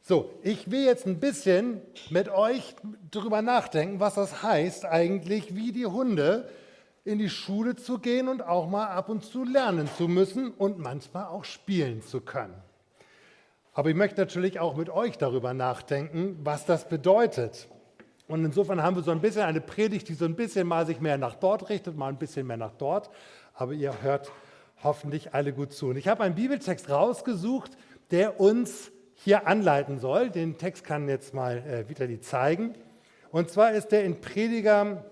So, ich will jetzt ein bisschen mit euch darüber nachdenken, was das heißt eigentlich, wie die Hunde in die Schule zu gehen und auch mal ab und zu lernen zu müssen und manchmal auch spielen zu können. Aber ich möchte natürlich auch mit euch darüber nachdenken, was das bedeutet. Und insofern haben wir so ein bisschen eine Predigt, die so ein bisschen mal sich mehr nach dort richtet, mal ein bisschen mehr nach dort. Aber ihr hört hoffentlich alle gut zu. Und ich habe einen Bibeltext rausgesucht, der uns hier anleiten soll. Den Text kann jetzt mal Vitali zeigen. Und zwar ist der in Prediger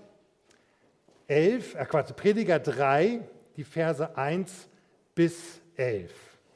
3, die Verse 1 bis 11.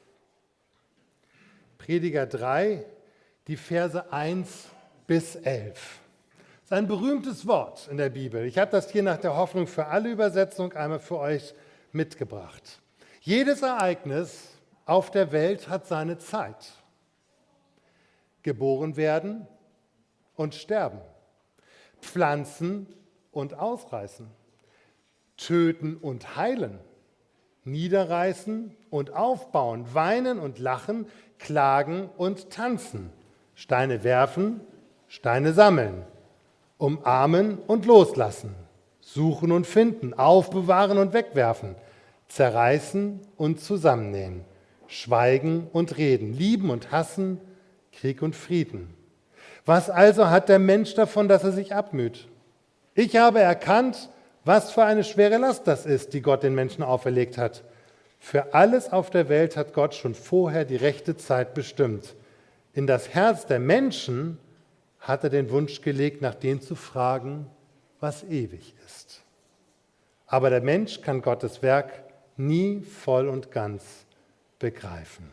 Prediger 3, die Verse 1 bis 11. Das ist ein berühmtes Wort in der Bibel. Ich habe das hier nach der Hoffnung für alle Übersetzung einmal für euch mitgebracht. Jedes Ereignis auf der Welt hat seine Zeit. Geboren werden und sterben, pflanzen und ausreißen, töten und heilen, niederreißen und aufbauen, weinen und lachen, klagen und tanzen, Steine werfen, Steine sammeln, umarmen und loslassen, suchen und finden, aufbewahren und wegwerfen, zerreißen und zusammennähen, schweigen und reden, lieben und hassen, Krieg und Frieden. Was also hat der Mensch davon, dass er sich abmüht? Ich habe erkannt, was für eine schwere Last das ist, die Gott den Menschen auferlegt hat. Für alles auf der Welt hat Gott schon vorher die rechte Zeit bestimmt. In das Herz der Menschen hat er den Wunsch gelegt, nach dem zu fragen, was ewig ist. Aber der Mensch kann Gottes Werk nie voll und ganz begreifen.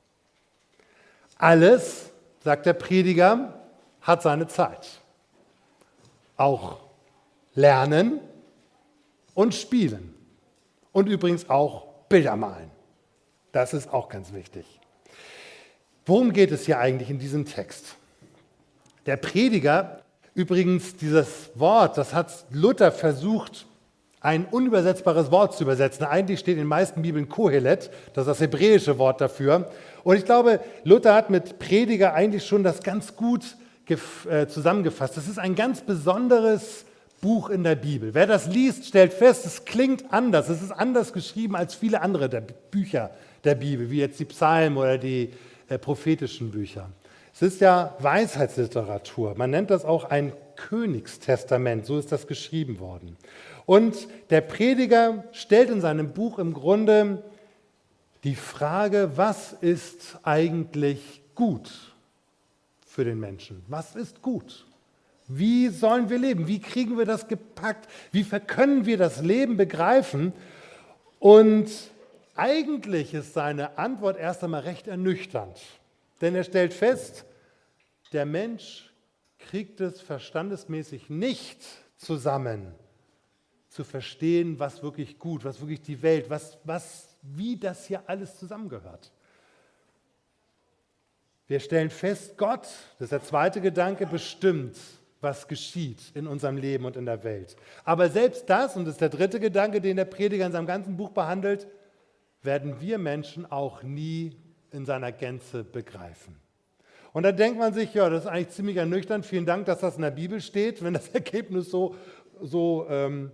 Alles, sagt der Prediger, hat seine Zeit. Auch Lernen und Spielen. Und übrigens auch Bilder malen. Das ist auch ganz wichtig. Worum geht es hier eigentlich in diesem Text? Der Prediger, übrigens dieses Wort, das hat Luther versucht, ein unübersetzbares Wort zu übersetzen. Eigentlich steht in den meisten Bibeln Kohelet, das ist das hebräische Wort dafür. Und ich glaube, Luther hat mit Prediger eigentlich schon das ganz gut zusammengefasst. Das ist ein ganz besonderes Buch in der Bibel. Wer das liest, stellt fest, es klingt anders. Es ist anders geschrieben als viele andere der Bücher der Bibel, wie jetzt die Psalmen oder die prophetischen Bücher. Es ist ja Weisheitsliteratur. Man nennt das auch ein Königstestament. So ist das geschrieben worden. Und der Prediger stellt in seinem Buch im Grunde die Frage, was ist eigentlich gut für den Menschen? Was ist gut? Wie sollen wir leben? Wie kriegen wir das gepackt? Wie können wir das Leben begreifen? Und eigentlich ist seine Antwort erst einmal recht ernüchternd. Denn er stellt fest, der Mensch kriegt es verstandesmäßig nicht zusammen, zu verstehen, was wirklich gut, was wirklich die Welt, wie das hier alles zusammengehört. Wir stellen fest, Gott, das ist der zweite Gedanke, bestimmt, was geschieht in unserem Leben und in der Welt. Aber selbst das, und das ist der dritte Gedanke, den der Prediger in seinem ganzen Buch behandelt, werden wir Menschen auch nie in seiner Gänze begreifen. Und da denkt man sich, ja, das ist eigentlich ziemlich ernüchternd. Vielen Dank, dass das in der Bibel steht, wenn das Ergebnis so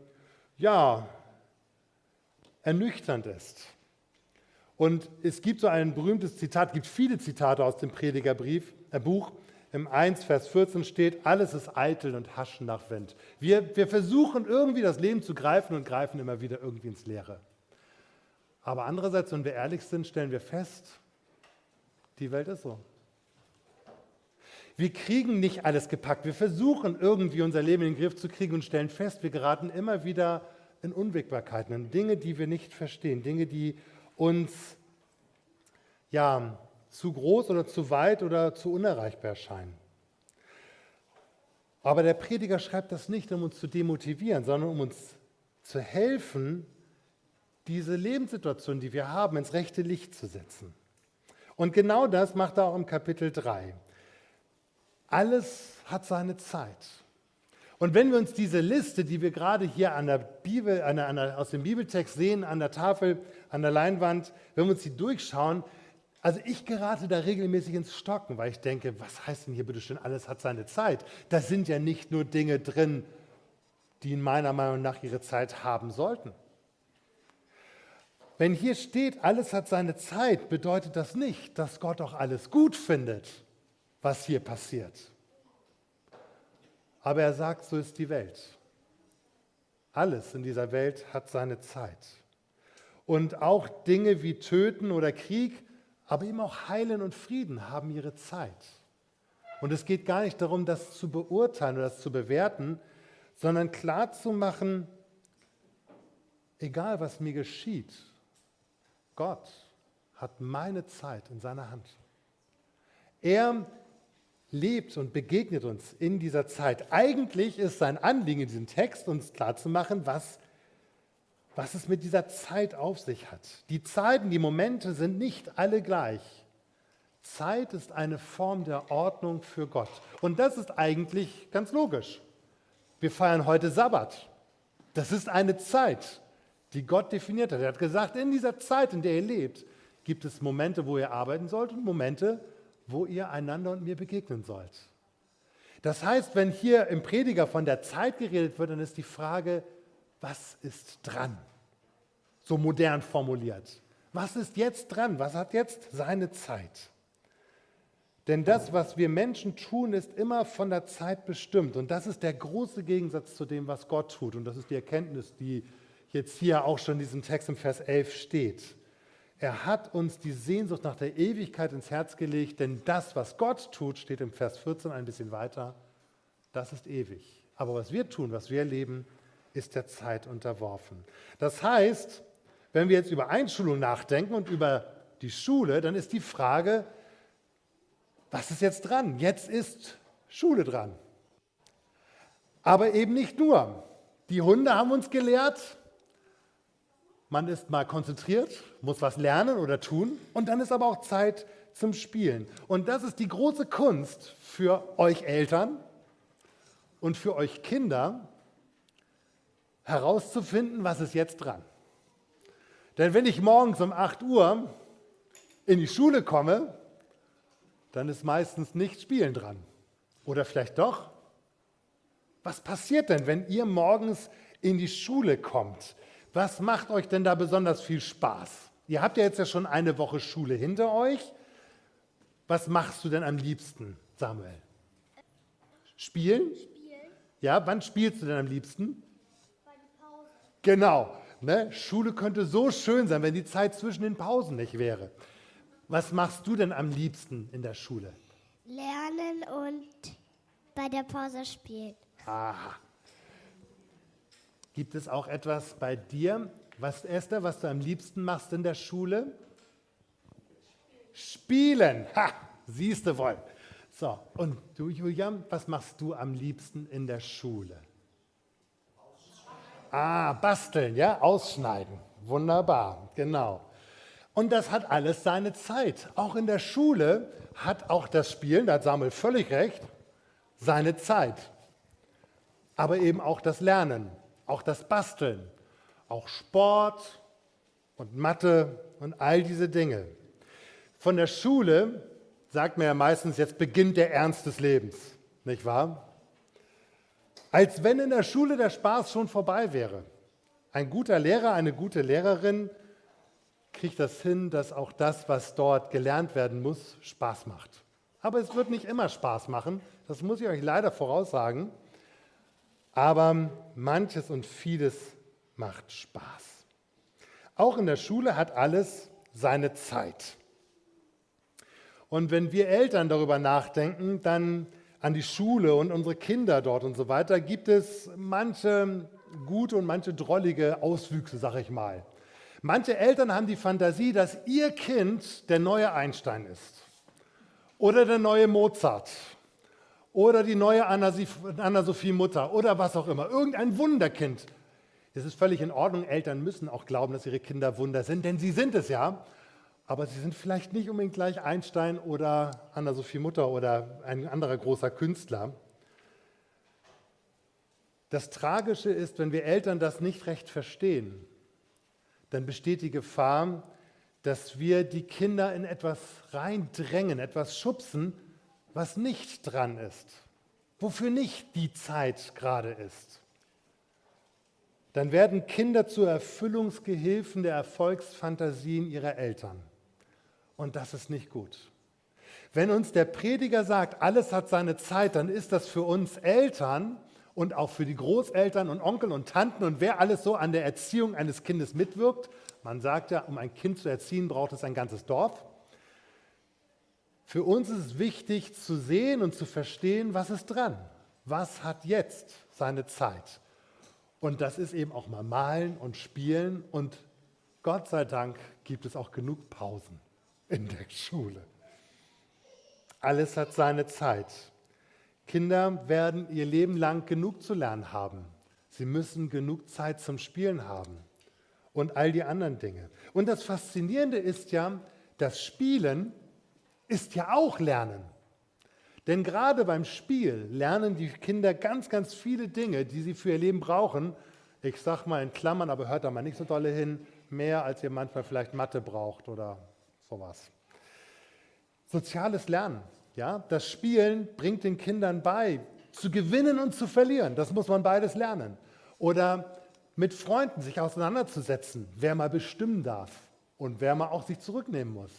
ernüchternd ist. Und es gibt so ein berühmtes Zitat, es gibt viele Zitate aus dem Predigerbuch. Im 1, Vers 14 steht, alles ist eitel und haschen nach Wind. Wir versuchen irgendwie das Leben zu greifen und greifen immer wieder irgendwie ins Leere. Aber andererseits, wenn wir ehrlich sind, stellen wir fest, die Welt ist so. Wir kriegen nicht alles gepackt. Wir versuchen irgendwie unser Leben in den Griff zu kriegen und stellen fest, wir geraten immer wieder in Unwägbarkeiten, in Dinge, die wir nicht verstehen, Dinge, die uns zu groß oder zu weit oder zu unerreichbar erscheinen. Aber der Prediger schreibt das nicht, um uns zu demotivieren, sondern um uns zu helfen, diese Lebenssituation, die wir haben, ins rechte Licht zu setzen. Und genau das macht er auch im Kapitel 3. Alles hat seine Zeit. Und wenn wir uns diese Liste, die wir gerade hier an der Bibel, aus dem Bibeltext sehen, an der Tafel, an der Leinwand, wenn wir uns die durchschauen, Also ich gerate da regelmäßig ins Stocken, weil ich denke, was heißt denn hier bitte schön, alles hat seine Zeit? Da sind ja nicht nur Dinge drin, die in meiner Meinung nach ihre Zeit haben sollten. Wenn hier steht, alles hat seine Zeit, bedeutet das nicht, dass Gott auch alles gut findet, was hier passiert. Aber er sagt, so ist die Welt. Alles in dieser Welt hat seine Zeit. Und auch Dinge wie Töten oder Krieg, aber eben auch Heilen und Frieden haben ihre Zeit. Und es geht gar nicht darum, das zu beurteilen oder das zu bewerten, sondern klarzumachen, egal was mir geschieht, Gott hat meine Zeit in seiner Hand. Er lebt und begegnet uns in dieser Zeit. Eigentlich ist sein Anliegen in diesem Text, uns klarzumachen, was es mit dieser Zeit auf sich hat. Die Zeiten, die Momente sind nicht alle gleich. Zeit ist eine Form der Ordnung für Gott. Und das ist eigentlich ganz logisch. Wir feiern heute Sabbat. Das ist eine Zeit, die Gott definiert hat. Er hat gesagt, in dieser Zeit, in der ihr lebt, gibt es Momente, wo ihr arbeiten sollt und Momente, wo ihr einander und mir begegnen sollt. Das heißt, wenn hier im Prediger von der Zeit geredet wird, dann ist die Frage, was ist dran? So modern formuliert. Was ist jetzt dran? Was hat jetzt seine Zeit? Denn das, was wir Menschen tun, ist immer von der Zeit bestimmt. Und das ist der große Gegensatz zu dem, was Gott tut. Und das ist die Erkenntnis, die jetzt hier auch schon in diesem Text im Vers 11 steht. Er hat uns die Sehnsucht nach der Ewigkeit ins Herz gelegt, denn das, was Gott tut, steht im Vers 14 ein bisschen weiter, das ist ewig. Aber was wir tun, was wir erleben, ist der Zeit unterworfen. Das heißt, wenn wir jetzt über Einschulung nachdenken und über die Schule, dann ist die Frage, was ist jetzt dran? Jetzt ist Schule dran. Aber eben nicht nur. Die Hunde haben uns gelehrt, man ist mal konzentriert, muss was lernen oder tun und dann ist aber auch Zeit zum Spielen. Und das ist die große Kunst für euch Eltern und für euch Kinder, herauszufinden, was ist jetzt dran. Denn wenn ich morgens um 8 Uhr in die Schule komme, dann ist meistens nicht Spielen dran. Oder vielleicht doch? Was passiert denn, wenn ihr morgens in die Schule kommt? Was macht euch denn da besonders viel Spaß? Ihr habt ja jetzt ja schon eine Woche Schule hinter euch. Was machst du denn am liebsten, Samuel? Spielen? Ja, wann spielst du denn am liebsten? Bei der Pause. Genau. Ne? Schule könnte so schön sein, wenn die Zeit zwischen den Pausen nicht wäre. Was machst du denn am liebsten in der Schule? Lernen und bei der Pause spielen. Aha. Gibt es auch etwas bei dir, Esther, was du am liebsten machst in der Schule? Spielen. Ha, siehst du wohl. So, und du, Julian, was machst du am liebsten in der Schule? Basteln, ja, ausschneiden. Wunderbar, genau. Und das hat alles seine Zeit. Auch in der Schule hat auch das Spielen, da hat Samuel völlig recht, seine Zeit. Aber eben auch das Lernen, auch das Basteln, auch Sport und Mathe und all diese Dinge. Von der Schule sagt man ja meistens, jetzt beginnt der Ernst des Lebens, nicht wahr? Als wenn in der Schule der Spaß schon vorbei wäre. Ein guter Lehrer, eine gute Lehrerin kriegt das hin, dass auch das, was dort gelernt werden muss, Spaß macht. Aber es wird nicht immer Spaß machen, das muss ich euch leider voraussagen. Aber manches und vieles macht Spaß. Auch in der Schule hat alles seine Zeit. Und wenn wir Eltern darüber nachdenken, dann an die Schule und unsere Kinder dort und so weiter, gibt es manche gute und manche drollige Auswüchse, sag ich mal. Manche Eltern haben die Fantasie, dass ihr Kind der neue Einstein ist oder der neue Mozart oder die neue Anna-Sophie Mutter oder was auch immer, irgendein Wunderkind. Es ist völlig in Ordnung, Eltern müssen auch glauben, dass ihre Kinder Wunder sind, denn sie sind es ja. Aber sie sind vielleicht nicht unbedingt gleich Einstein oder Anna-Sophie Mutter oder ein anderer großer Künstler. Das Tragische ist, wenn wir Eltern das nicht recht verstehen, dann besteht die Gefahr, dass wir die Kinder in etwas reindrängen, etwas schubsen, was nicht dran ist, wofür nicht die Zeit gerade ist. Dann werden Kinder zu Erfüllungsgehilfen der Erfolgsfantasien ihrer Eltern. Und das ist nicht gut. Wenn uns der Prediger sagt, alles hat seine Zeit, dann ist das für uns Eltern und auch für die Großeltern und Onkel und Tanten und wer alles so an der Erziehung eines Kindes mitwirkt. Man sagt ja, um ein Kind zu erziehen, braucht es ein ganzes Dorf. Für uns ist es wichtig zu sehen und zu verstehen, was ist dran. Was hat jetzt seine Zeit? Und das ist eben auch mal malen und spielen. Und Gott sei Dank gibt es auch genug Pausen in der Schule. Alles hat seine Zeit. Kinder werden ihr Leben lang genug zu lernen haben. Sie müssen genug Zeit zum Spielen haben. Und all die anderen Dinge. Und das Faszinierende ist ja, das Spielen ist ja auch Lernen. Denn gerade beim Spiel lernen die Kinder ganz, ganz viele Dinge, die sie für ihr Leben brauchen. Ich sage mal in Klammern, aber hört da mal nicht so dolle hin, mehr als ihr manchmal vielleicht Mathe braucht oder sowas. Soziales Lernen, ja, das Spielen bringt den Kindern bei, zu gewinnen und zu verlieren. Das muss man beides lernen. Oder mit Freunden sich auseinanderzusetzen, wer mal bestimmen darf und wer mal auch sich zurücknehmen muss.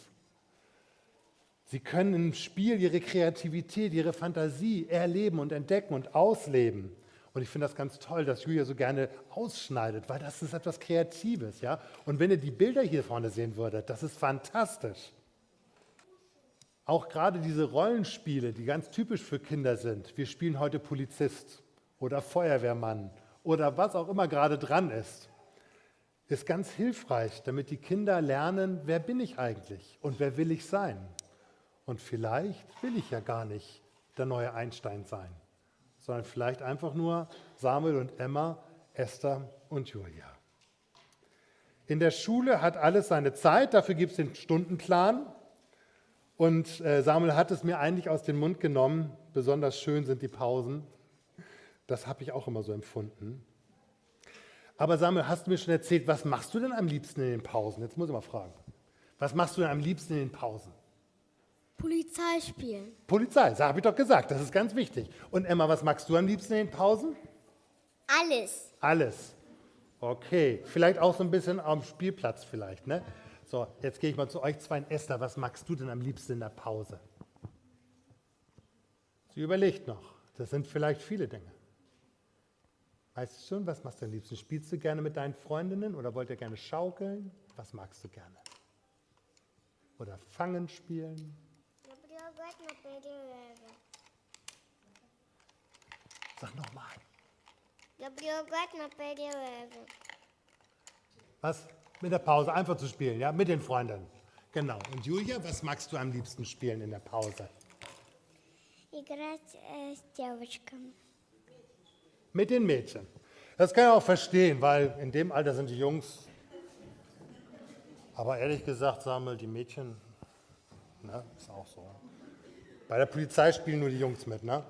Sie können im Spiel ihre Kreativität, ihre Fantasie erleben und entdecken und ausleben. Und ich finde das ganz toll, dass Julia so gerne ausschneidet, weil das ist etwas Kreatives. Ja? Und wenn ihr die Bilder hier vorne sehen würdet, das ist fantastisch. Auch gerade diese Rollenspiele, die ganz typisch für Kinder sind. Wir spielen heute Polizist oder Feuerwehrmann oder was auch immer gerade dran ist ganz hilfreich, damit die Kinder lernen, wer bin ich eigentlich und wer will ich sein. Und vielleicht will ich ja gar nicht der neue Einstein sein, sondern vielleicht einfach nur Samuel und Emma, Esther und Julia. In der Schule hat alles seine Zeit, dafür gibt es den Stundenplan. Und Samuel hat es mir eigentlich aus dem Mund genommen, besonders schön sind die Pausen. Das habe ich auch immer so empfunden. Aber Samuel, hast du mir schon erzählt, was machst du denn am liebsten in den Pausen? Jetzt muss ich mal fragen. Was machst du denn am liebsten in den Pausen? Polizei spielen. Polizei, das habe ich doch gesagt, das ist ganz wichtig. Und Emma, was magst du am liebsten in den Pausen? Alles. Alles. Okay, vielleicht auch so ein bisschen am Spielplatz vielleicht, ne? So, jetzt gehe ich mal zu euch zwei. Esther, was magst du denn am liebsten in der Pause? Sie überlegt noch, das sind vielleicht viele Dinge. Weißt du schon, was machst du am liebsten? Spielst du gerne mit deinen Freundinnen oder wollt ihr gerne schaukeln? Was magst du gerne? Oder Fangen spielen? Sag nochmal. Was? Mit der Pause, einfach zu spielen, ja? Mit den Freunden. Genau. Und Julia, was magst du am liebsten spielen in der Pause? Mit den Mädchen. Das kann ich auch verstehen, weil in dem Alter sind die Jungs. Aber ehrlich gesagt, Samuel, die Mädchen, ne, ist auch so. Bei der Polizei spielen nur die Jungs mit, ne?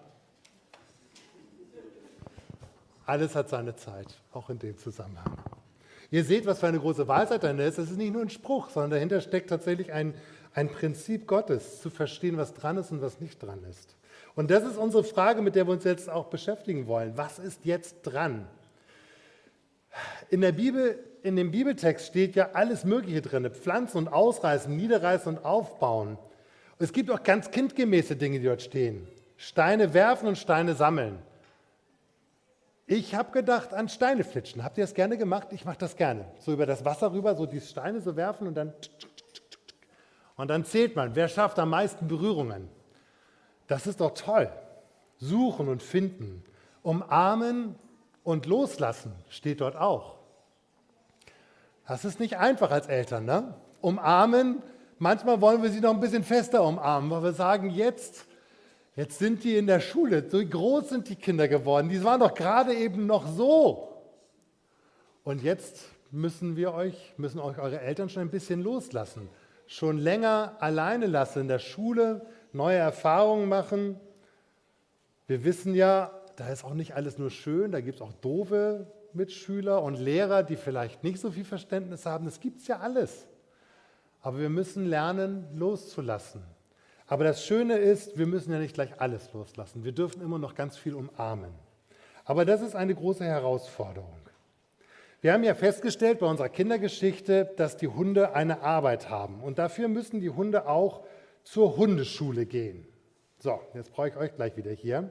Alles hat seine Zeit, auch in dem Zusammenhang. Ihr seht, was für eine große Weisheit da ist. Es ist nicht nur ein Spruch, sondern dahinter steckt tatsächlich ein Prinzip Gottes, zu verstehen, was dran ist und was nicht dran ist. Und das ist unsere Frage, mit der wir uns jetzt auch beschäftigen wollen. Was ist jetzt dran? In der Bibel, in dem Bibeltext steht ja alles Mögliche drin. Pflanzen und ausreißen, niederreißen und aufbauen. Es gibt auch ganz kindgemäße Dinge, die dort stehen. Steine werfen und Steine sammeln. Ich habe gedacht an Steine flitschen. Habt ihr das gerne gemacht? Ich mache das gerne. So über das Wasser rüber, so die Steine so werfen und dann zählt man, wer schafft am meisten Berührungen. Das ist doch toll. Suchen und finden. Umarmen und loslassen steht dort auch. Das ist nicht einfach als Eltern, ne? Umarmen, manchmal wollen wir sie noch ein bisschen fester umarmen, weil wir sagen, jetzt sind die in der Schule, so groß sind die Kinder geworden, die waren doch gerade eben noch so. Und jetzt müssen euch eure Eltern schon ein bisschen loslassen, schon länger alleine lassen in der Schule, neue Erfahrungen machen. Wir wissen ja, da ist auch nicht alles nur schön, da gibt es auch doofe Mitschüler und Lehrer, die vielleicht nicht so viel Verständnis haben. Das gibt es ja alles. Aber wir müssen lernen, loszulassen. Aber das Schöne ist, wir müssen ja nicht gleich alles loslassen. Wir dürfen immer noch ganz viel umarmen. Aber das ist eine große Herausforderung. Wir haben ja festgestellt bei unserer Kindergeschichte, dass die Hunde eine Arbeit haben. Und dafür müssen die Hunde auch zur Hundeschule gehen. So, jetzt brauche ich euch gleich wieder hier.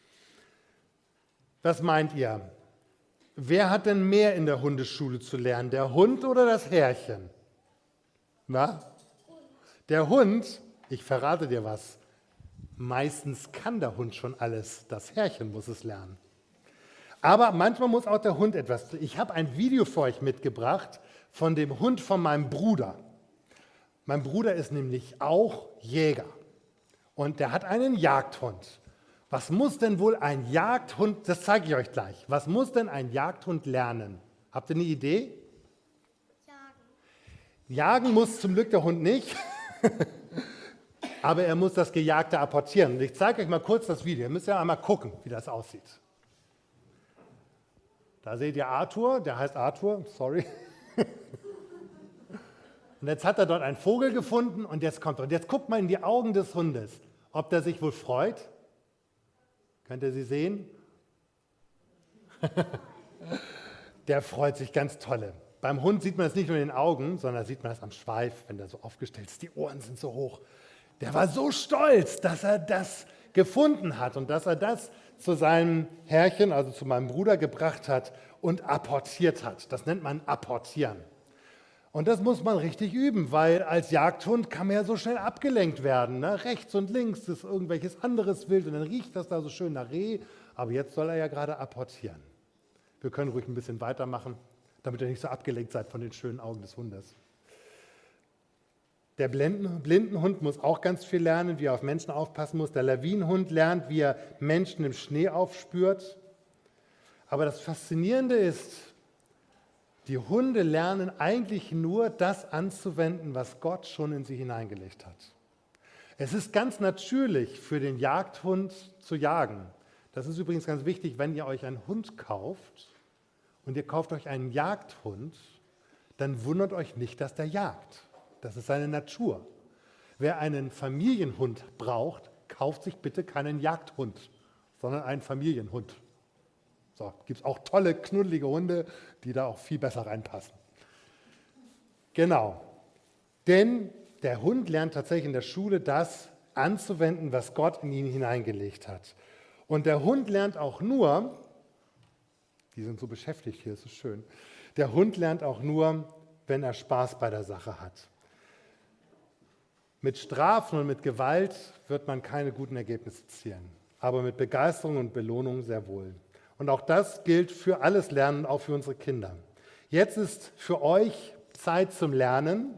Was meint ihr? Wer hat denn mehr in der Hundeschule zu lernen, der Hund oder das Herrchen? Na? Der Hund, ich verrate dir was, meistens kann der Hund schon alles, das Herrchen muss es lernen. Aber manchmal muss auch der Hund etwas tun. Ich habe ein Video für euch mitgebracht von dem Hund von meinem Bruder. Mein Bruder ist nämlich auch Jäger und der hat einen Jagdhund. Was muss denn wohl ein Jagdhund, das zeige ich euch gleich, was muss denn ein Jagdhund lernen? Habt ihr eine Idee? Jagen muss zum Glück der Hund nicht, aber er muss das Gejagte apportieren. Und ich zeige euch mal kurz das Video. Ihr müsst ja einmal gucken, wie das aussieht. Da seht ihr Arthur, der heißt Arthur, sorry. Und jetzt hat er dort einen Vogel gefunden und jetzt kommt er. Und jetzt guckt mal in die Augen des Hundes, ob der sich wohl freut. Könnt ihr sie sehen? Der freut sich ganz tolle. Beim Hund sieht man es nicht nur in den Augen, sondern sieht man es am Schweif, wenn der so aufgestellt ist. Die Ohren sind so hoch. Der war so stolz, dass er das gefunden hat und dass er das zu seinem Herrchen, also zu meinem Bruder, gebracht hat und apportiert hat. Das nennt man apportieren. Und das muss man richtig üben, weil als Jagdhund kann man ja so schnell abgelenkt werden. Ne? Rechts und links ist irgendwelches anderes Wild und dann riecht das da so schön nach Reh. Aber jetzt soll er ja gerade apportieren. Wir können ruhig ein bisschen weitermachen, damit ihr nicht so abgelenkt seid von den schönen Augen des Hundes. Der Blindenhund muss auch ganz viel lernen, wie er auf Menschen aufpassen muss. Der Lawinenhund lernt, wie er Menschen im Schnee aufspürt. Aber das Faszinierende ist, die Hunde lernen eigentlich nur das anzuwenden, was Gott schon in sie hineingelegt hat. Es ist ganz natürlich für den Jagdhund zu jagen. Das ist übrigens ganz wichtig, wenn ihr euch einen Hund kauft und ihr kauft euch einen Jagdhund, dann wundert euch nicht, dass der jagt. Das ist seine Natur. Wer einen Familienhund braucht, kauft sich bitte keinen Jagdhund, sondern einen Familienhund. So, gibt es auch tolle, knuddelige Hunde, die da auch viel besser reinpassen. Genau. Denn der Hund lernt tatsächlich in der Schule das anzuwenden, was Gott in ihn hineingelegt hat. Und der Hund lernt auch nur, die sind so beschäftigt hier, es ist schön, der Hund lernt auch nur, wenn er Spaß bei der Sache hat. Mit Strafen und mit Gewalt wird man keine guten Ergebnisse erzielen, aber mit Begeisterung und Belohnung sehr wohl. Und auch das gilt für alles Lernen, auch für unsere Kinder. Jetzt ist für euch Zeit zum Lernen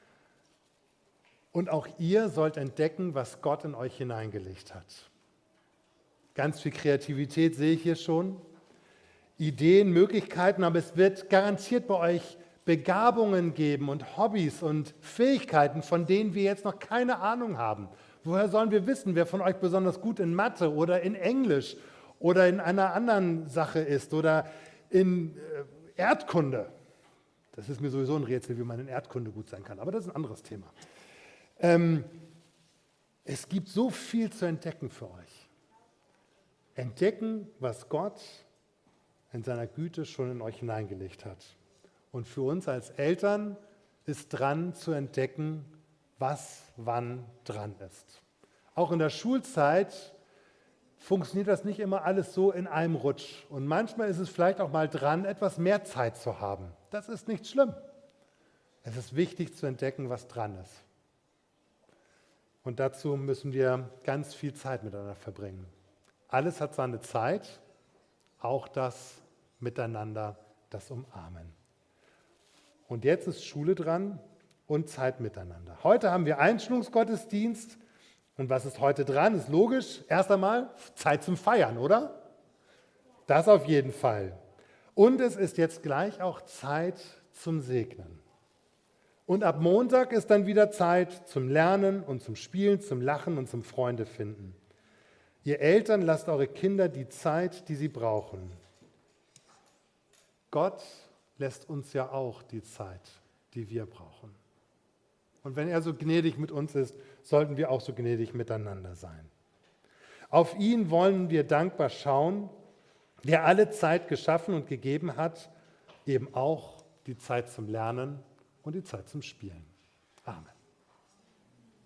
und auch ihr sollt entdecken, was Gott in euch hineingelegt hat. Ganz viel Kreativität sehe ich hier schon, Ideen, Möglichkeiten, aber es wird garantiert bei euch Begabungen geben und Hobbys und Fähigkeiten, von denen wir jetzt noch keine Ahnung haben. Woher sollen wir wissen, wer von euch besonders gut in Mathe oder in Englisch oder in einer anderen Sache ist oder in Erdkunde? Das ist mir sowieso ein Rätsel, wie man in Erdkunde gut sein kann, aber das ist ein anderes Thema. Es gibt so viel zu entdecken für euch. Entdecken, was Gott in seiner Güte schon in euch hineingelegt hat. Und für uns als Eltern ist dran zu entdecken, was wann dran ist. Auch in der Schulzeit funktioniert das nicht immer alles so in einem Rutsch. Und manchmal ist es vielleicht auch mal dran, etwas mehr Zeit zu haben. Das ist nicht schlimm. Es ist wichtig zu entdecken, was dran ist. Und dazu müssen wir ganz viel Zeit miteinander verbringen. Alles hat seine Zeit, auch das Miteinander, das Umarmen. Und jetzt ist Schule dran und Zeit miteinander. Heute haben wir Einschulungsgottesdienst. Und was ist heute dran? Ist logisch. Erst einmal Zeit zum Feiern, oder? Das auf jeden Fall. Und es ist jetzt gleich auch Zeit zum Segnen. Und ab Montag ist dann wieder Zeit zum Lernen und zum Spielen, zum Lachen und zum Freunde finden. Ihr Eltern, lasst eure Kinder die Zeit, die sie brauchen. Gott lässt uns ja auch die Zeit, die wir brauchen. Und wenn er so gnädig mit uns ist, sollten wir auch so gnädig miteinander sein. Auf ihn wollen wir dankbar schauen, der alle Zeit geschaffen und gegeben hat, eben auch die Zeit zum Lernen und die Zeit zum Spielen. Amen.